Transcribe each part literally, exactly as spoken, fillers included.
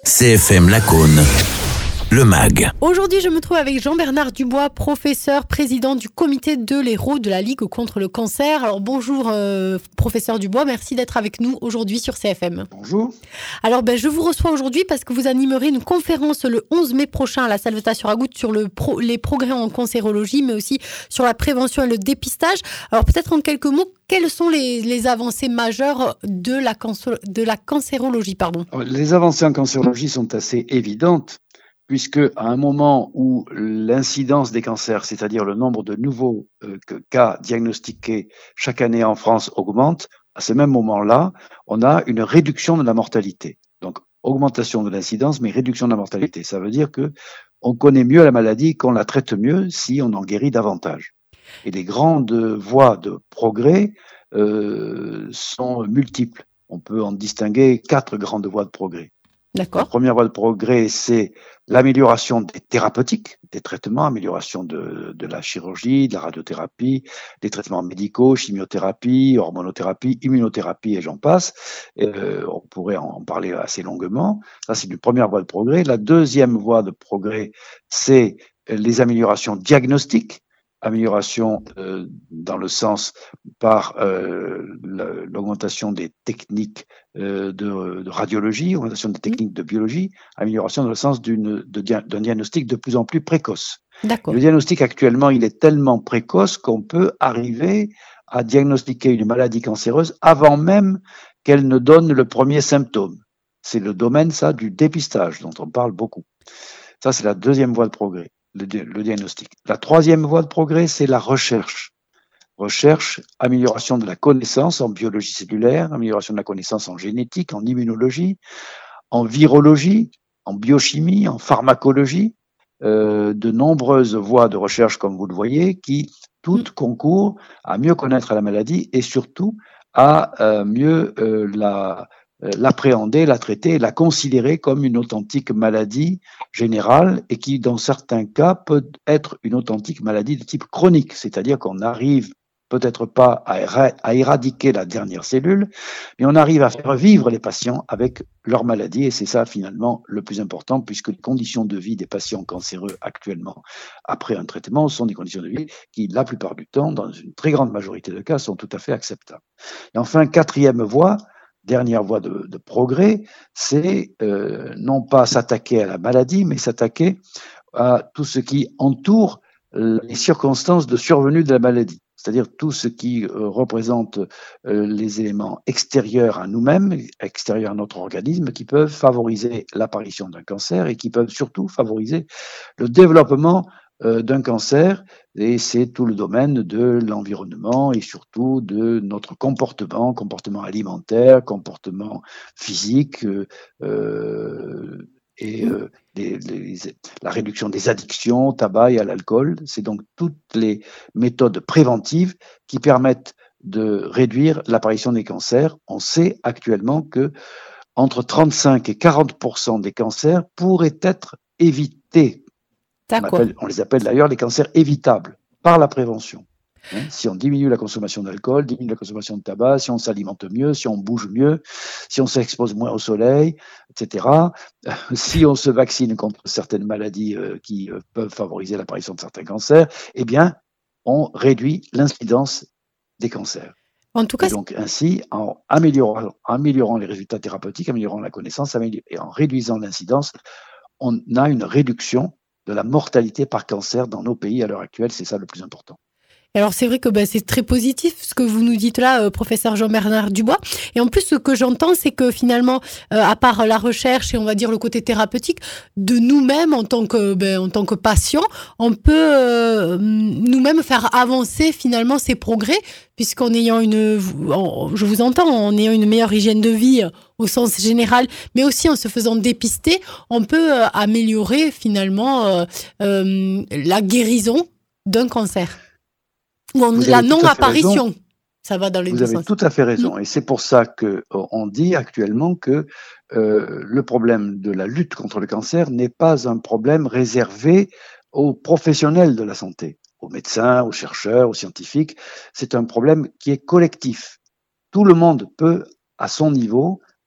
C F M Lacaune, le M A G. Aujourd'hui, je me trouve avec Jean-Bernard Dubois, professeur, président du comité de l'Hérault de la Ligue contre le cancer. Alors bonjour euh, professeur Dubois, merci d'être avec nous aujourd'hui sur C F M. Bonjour. Alors ben, je vous reçois aujourd'hui parce que vous animerez une conférence le onze mai prochain à la Salvetat-sur-Agoutte sur le pro- les progrès en cancérologie, mais aussi sur la prévention et le dépistage. Alors peut-être en quelques mots, quelles sont les, les avancées majeures de la, cancer- de la cancérologie pardon. Les avancées en cancérologie sont assez évidentes, puisque à un moment où l'incidence des cancers, c'est-à-dire le nombre de nouveaux euh, cas diagnostiqués chaque année en France augmente, à ce même moment-là, on a une réduction de la mortalité. Donc, augmentation de l'incidence, mais réduction de la mortalité. Ça veut dire que on connaît mieux la maladie, qu'on la traite mieux si on en guérit davantage. Et les grandes voies de progrès euh, sont multiples. On peut en distinguer quatre grandes voies de progrès. D'accord. La première voie de progrès, c'est l'amélioration des thérapeutiques, des traitements, amélioration de, de la chirurgie, de la radiothérapie, des traitements médicaux, chimiothérapie, hormonothérapie, immunothérapie et j'en passe. Euh, on pourrait en parler assez longuement. Ça, c'est une première voie de progrès. La deuxième voie de progrès, c'est les améliorations diagnostiques. Amélioration euh, dans le sens par euh, l'augmentation des techniques euh, de, de radiologie, augmentation des techniques de biologie, amélioration dans le sens d'une, de, d'un diagnostic de plus en plus précoce. D'accord. Le diagnostic actuellement, il est tellement précoce qu'on peut arriver à diagnostiquer une maladie cancéreuse avant même qu'elle ne donne le premier symptôme. C'est le domaine, ça, du dépistage dont on parle beaucoup. Ça, c'est la deuxième voie de progrès. Le, le diagnostic. La troisième voie de progrès, c'est la recherche. Recherche, amélioration de la connaissance en biologie cellulaire, amélioration de la connaissance en génétique, en immunologie, en virologie, en biochimie, en pharmacologie, euh, de nombreuses voies de recherche, comme vous le voyez, qui toutes concourent à mieux connaître la maladie et surtout à euh, mieux euh, la l'appréhender, la traiter, la considérer comme une authentique maladie générale et qui, dans certains cas, peut être une authentique maladie de type chronique, c'est-à-dire qu'on n'arrive peut-être pas à, éra- à éradiquer la dernière cellule, mais on arrive à faire vivre les patients avec leur maladie et c'est ça finalement le plus important puisque les conditions de vie des patients cancéreux actuellement après un traitement sont des conditions de vie qui, la plupart du temps, dans une très grande majorité de cas, sont tout à fait acceptables. Et enfin, quatrième voie, dernière voie de, de progrès, c'est euh, non pas s'attaquer à la maladie, mais s'attaquer à tout ce qui entoure les circonstances de survenue de la maladie, c'est-à-dire tout ce qui euh, représente euh, les éléments extérieurs à nous-mêmes, extérieurs à notre organisme, qui peuvent favoriser l'apparition d'un cancer et qui peuvent surtout favoriser le développement euh, d'un cancer. Et c'est tout le domaine de l'environnement et surtout de notre comportement, comportement alimentaire, comportement physique, euh, euh, et euh, les, les, la réduction des addictions au tabac et à l'alcool. C'est donc toutes les méthodes préventives qui permettent de réduire l'apparition des cancers. On sait actuellement que entre trente-cinq et quarante pour cent des cancers pourraient être évités. On, appelle, on les appelle d'ailleurs les cancers évitables par la prévention. Hein, si on diminue la consommation d'alcool, diminue la consommation de tabac, si on s'alimente mieux, si on bouge mieux, si on s'expose moins au soleil, et cetera. Euh, si on se vaccine contre certaines maladies euh, qui euh, peuvent favoriser l'apparition de certains cancers, eh bien, on réduit l'incidence des cancers. En tout cas, et donc ainsi, en améliorant, améliorant les résultats thérapeutiques, améliorant la connaissance et en réduisant l'incidence, on a une réduction de la mortalité par cancer dans nos pays à l'heure actuelle. C'est ça le plus important. Alors c'est vrai que ben, c'est très positif ce que vous nous dites là, euh, professeur Jean-Bernard Dubois. Et en plus, ce que j'entends, c'est que finalement, euh, à part la recherche et on va dire le côté thérapeutique, de nous-mêmes en tant que ben, en tant que patients, on peut euh, nous-mêmes faire avancer finalement ces progrès, puisqu'en ayant une, en, je vous entends, en ayant une meilleure hygiène de vie au sens général, mais aussi en se faisant dépister, on peut euh, améliorer finalement euh, euh, la guérison d'un cancer. Ou en, la non-apparition, ça va dans les deux deux sens. Vous avez sens. tout à fait raison. Et c'est pour ça qu'on dit actuellement que euh, le problème de la lutte contre le cancer n'est pas un problème réservé aux professionnels de la santé, aux médecins, aux chercheurs, aux scientifiques. C'est un problème qui est collectif. Tout le monde peut, à son niveau,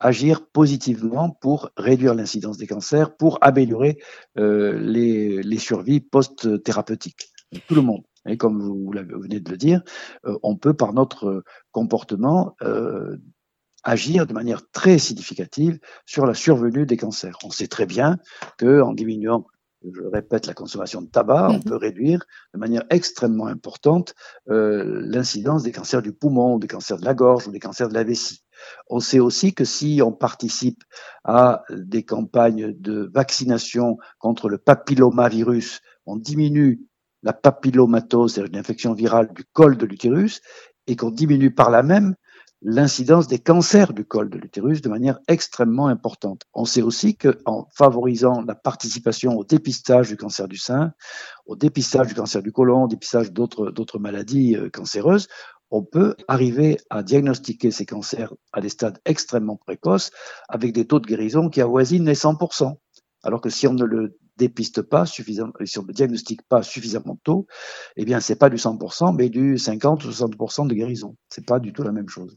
agir positivement pour réduire l'incidence des cancers, pour améliorer euh, les, les survies post-thérapeutiques. Tout le monde. Et comme vous, vous venez de le dire, euh, on peut par notre comportement euh, agir de manière très significative sur la survenue des cancers. On sait très bien qu'en diminuant, je répète, la consommation de tabac, on peut réduire de manière extrêmement importante euh, l'incidence des cancers du poumon, des cancers de la gorge ou des cancers de la vessie. On sait aussi que si on participe à des campagnes de vaccination contre le papillomavirus, on diminue la papillomatose, c'est-à-dire une infection virale du col de l'utérus, et qu'on diminue par là même l'incidence des cancers du col de l'utérus de manière extrêmement importante. On sait aussi qu'en favorisant la participation au dépistage du cancer du sein, au dépistage du cancer du côlon, au dépistage d'autres, d'autres maladies cancéreuses, on peut arriver à diagnostiquer ces cancers à des stades extrêmement précoces avec des taux de guérison qui avoisinent les cent pour cent. Alors que si on ne le dépiste pas suffisamment, si on ne le diagnostique pas suffisamment tôt, eh bien, c'est pas du cent pour cent, mais du cinquante ou soixante pour cent de guérison. C'est pas du tout la même chose.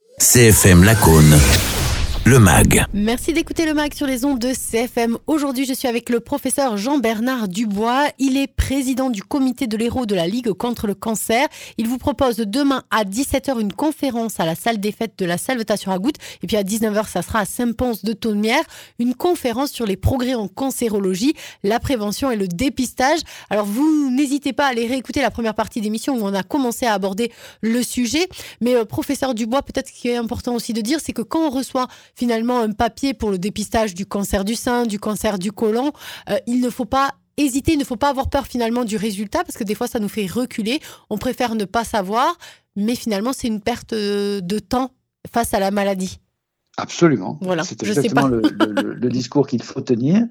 C F M Lacaune, le M A G. Merci d'écouter le M A G sur les ondes de C F M. Aujourd'hui, je suis avec le professeur Jean-Bernard Dubois. Il est président du comité de l'Hérault de la Ligue contre le cancer. Il vous propose demain à dix-sept heures une conférence à la salle des fêtes de la Salvetat-sur-Agoutte. Et puis à dix-neuf heures, ça sera à Saint-Pons-de-Thomières, une conférence sur les progrès en cancérologie, la prévention et le dépistage. Alors vous n'hésitez pas à aller réécouter la première partie d'émission où on a commencé à aborder le sujet. Mais euh, professeur Dubois, peut-être ce qui est important aussi de dire, c'est que quand on reçoit finalement un papier pour le dépistage du cancer du sein, du cancer du côlon, euh, il ne faut pas hésiter, il ne faut pas avoir peur finalement du résultat parce que des fois ça nous fait reculer, on préfère ne pas savoir, mais finalement c'est une perte de temps face à la maladie. Absolument. Voilà, c'est je sais exactement pas. le, le, le discours qu'il faut tenir,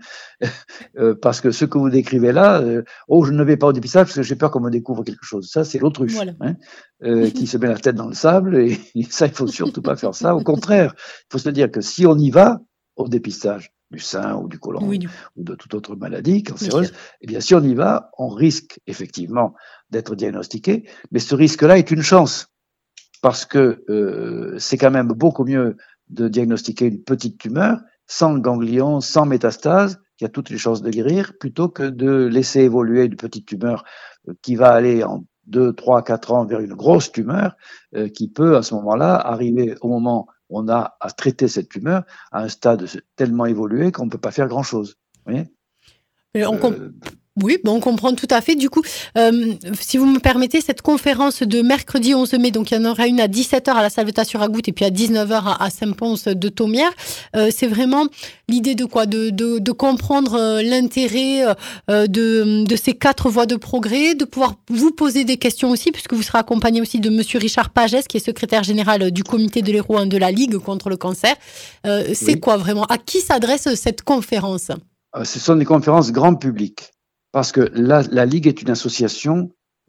euh, parce que ce que vous décrivez là, euh, oh, je ne vais pas au dépistage parce que j'ai peur qu'on me découvre quelque chose. Ça, c'est l'autruche, Voilà. hein, euh, qui se met la tête dans le sable, et, et ça, il faut surtout pas faire ça. Au contraire, il faut se dire que si on y va au dépistage du sein ou du côlon Oui, du... ou de toute autre maladie cancéreuse, eh bien, si on y va, on risque effectivement d'être diagnostiqué, mais ce risque-là est une chance, parce que euh, c'est quand même beaucoup mieux de diagnostiquer une petite tumeur sans ganglion, sans métastase, qui a toutes les chances de guérir, plutôt que de laisser évoluer une petite tumeur qui va aller en deux, trois, quatre ans vers une grosse tumeur, euh, qui peut à ce moment-là arriver au moment où on a à traiter cette tumeur à un stade tellement évolué qu'on ne peut pas faire grand-chose. Vous voyez ? Mais on comp- euh... Oui, bon, on comprend tout à fait. Du coup, euh, si vous me permettez, cette conférence de mercredi onze mai, donc il y en aura une à dix-sept heures à la Salvetat-sur-Agoutte et puis à dix-neuf heures à, à Saint-Pons-de-Thomières. Euh, c'est vraiment l'idée de quoi ? De, de, de comprendre euh, l'intérêt euh, de, de ces quatre voies de progrès, de pouvoir vous poser des questions aussi, puisque vous serez accompagné aussi de Monsieur Richard Pagès, qui est secrétaire général du comité de l'Hérault de la Ligue contre le cancer. Euh, c'est oui. quoi vraiment ? À qui s'adresse cette conférence ? Ce sont des conférences grand public. Parce que la, la Ligue est une association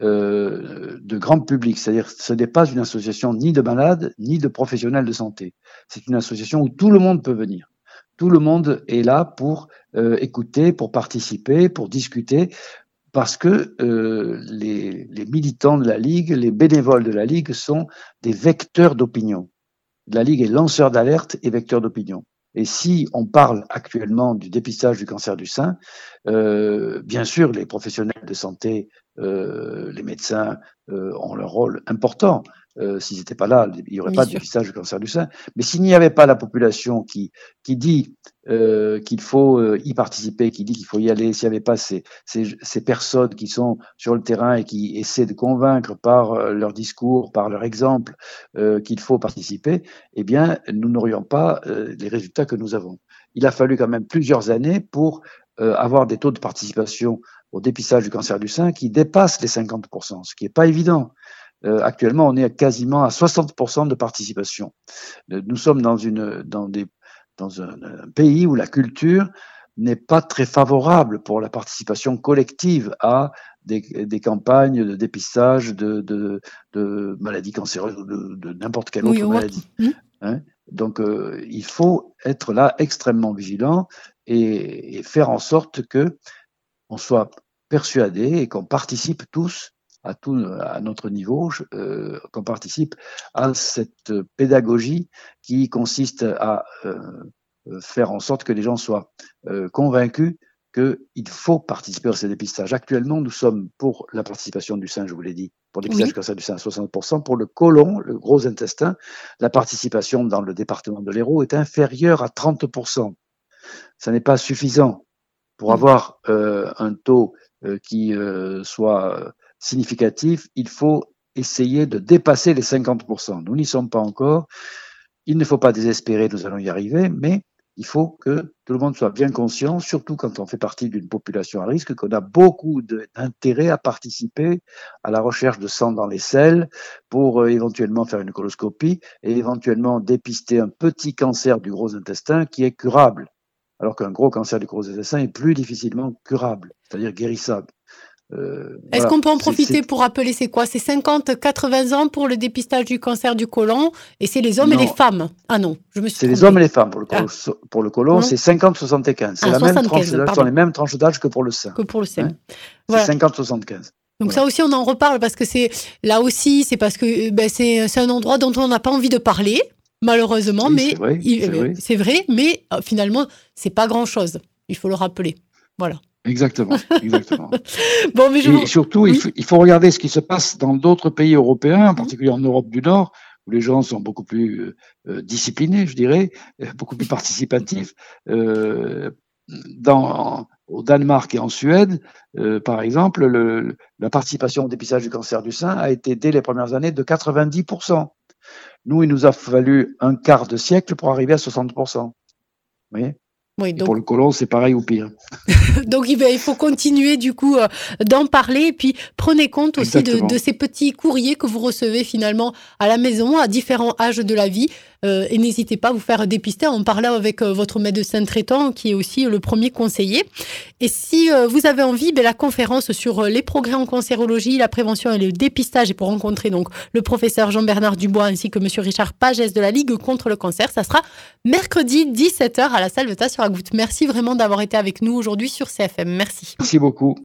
euh, de grand public, c'est-à-dire ce n'est pas une association ni de malades, ni de professionnels de santé. C'est une association où tout le monde peut venir. Tout le monde est là pour euh, écouter, pour participer, pour discuter, parce que euh, les, les militants de la Ligue, les bénévoles de la Ligue sont des vecteurs d'opinion. La Ligue est lanceur d'alerte et vecteur d'opinion. Et si on parle actuellement du dépistage du cancer du sein, euh, bien sûr, les professionnels de santé, euh, les médecins euh, ont leur rôle important. Euh, s'ils n'étaient pas là, il n'y aurait bien pas sûr. de dépistage du cancer du sein. Mais s'il n'y avait pas la population qui, qui dit euh, qu'il faut euh, y participer, qui dit qu'il faut y aller, s'il n'y avait pas ces, ces, ces personnes qui sont sur le terrain et qui essaient de convaincre par euh, leur discours, par leur exemple, euh, qu'il faut participer, eh bien, nous n'aurions pas euh, les résultats que nous avons. Il a fallu quand même plusieurs années pour euh, avoir des taux de participation au dépistage du cancer du sein qui dépassent les cinquante pour cent, ce qui n'est pas évident. Euh, actuellement, on est à quasiment à soixante pour cent de participation. Euh, nous sommes dans, une, dans, des, dans un, un pays où la culture n'est pas très favorable pour la participation collective à des, des campagnes de dépistage de, de, de maladies cancéreuses ou de, de n'importe quelle oui, autre maladie. Mmh. Hein? Donc, euh, il faut être là extrêmement vigilant et, et faire en sorte que on soit persuadé et qu'on participe tous à tout, à notre niveau, euh, qu'on participe à cette pédagogie qui consiste à euh, faire en sorte que les gens soient euh, convaincus qu'il faut participer à ces dépistages. Actuellement, nous sommes pour la participation du sein, je vous l'ai dit, pour le dépistage Oui. du cancer du sein à soixante pour cent. Pour le côlon, le gros intestin, la participation dans le département de l'Hérault est inférieure à trente pour cent. Ça n'est pas suffisant pour avoir euh, un taux euh, qui euh, soit euh, significatif. Il faut essayer de dépasser les cinquante pour cent. Nous n'y sommes pas encore. Il ne faut pas désespérer, nous allons y arriver, mais il faut que tout le monde soit bien conscient, surtout quand on fait partie d'une population à risque, qu'on a beaucoup d'intérêt à participer à la recherche de sang dans les selles pour euh, éventuellement faire une coloscopie et éventuellement dépister un petit cancer du gros intestin qui est curable, alors qu'un gros cancer du gros intestin est plus difficilement curable, c'est-à-dire guérissable. Euh, Est-ce voilà. qu'on peut en profiter c'est, c'est... pour rappeler c'est quoi? C'est cinquante à quatre-vingts ans pour le dépistage du cancer du côlon et c'est les hommes non. et les femmes. Ah non, je me suis C'est trompée. Les hommes et les femmes pour le, ah. pour le côlon, non. c'est cinquante à soixante-quinze. C'est ah, la même tranche d'âge, sont les mêmes tranches d'âge que pour le sein. Que pour le sein. Hein voilà. C'est cinquante à soixante-quinze. Donc voilà. Ça aussi, on en reparle parce que c'est là aussi, c'est parce que ben, c'est, c'est un endroit dont on n'a pas envie de parler, malheureusement, oui, mais c'est vrai, il, c'est, vrai. c'est vrai, mais euh, finalement, c'est pas grand-chose. Il faut le rappeler. Voilà. Exactement, exactement. bon, mais je et vous... surtout, oui. il, faut, il faut regarder ce qui se passe dans d'autres pays européens, en particulier en Europe du Nord, où les gens sont beaucoup plus euh, disciplinés, je dirais, beaucoup plus participatifs. Euh, dans, au Danemark et en Suède, euh, par exemple, le, la participation au dépistage du cancer du sein a été, dès les premières années, de quatre-vingt-dix pour cent. Nous, il nous a fallu un quart de siècle pour arriver à soixante pour cent. Vous voyez ? Oui, donc... Pour le côlon, c'est pareil ou pire. Donc, il faut continuer, du coup, euh, d'en parler. Et puis, prenez compte aussi de, de ces petits courriers que vous recevez, finalement, à la maison, à différents âges de la vie. Euh, et n'hésitez pas à vous faire dépister en parlant avec euh, votre médecin traitant, qui est aussi le premier conseiller. Et si euh, vous avez envie, ben, la conférence sur les progrès en cancérologie, la prévention et le dépistage, et pour rencontrer donc le professeur Jean-Bernard Dubois ainsi que monsieur Richard Pagès de la Ligue contre le cancer, ça sera mercredi dix-sept heures à la salle Veta sur Agoutte. Merci vraiment d'avoir été avec nous aujourd'hui sur C F M. Merci. Merci beaucoup.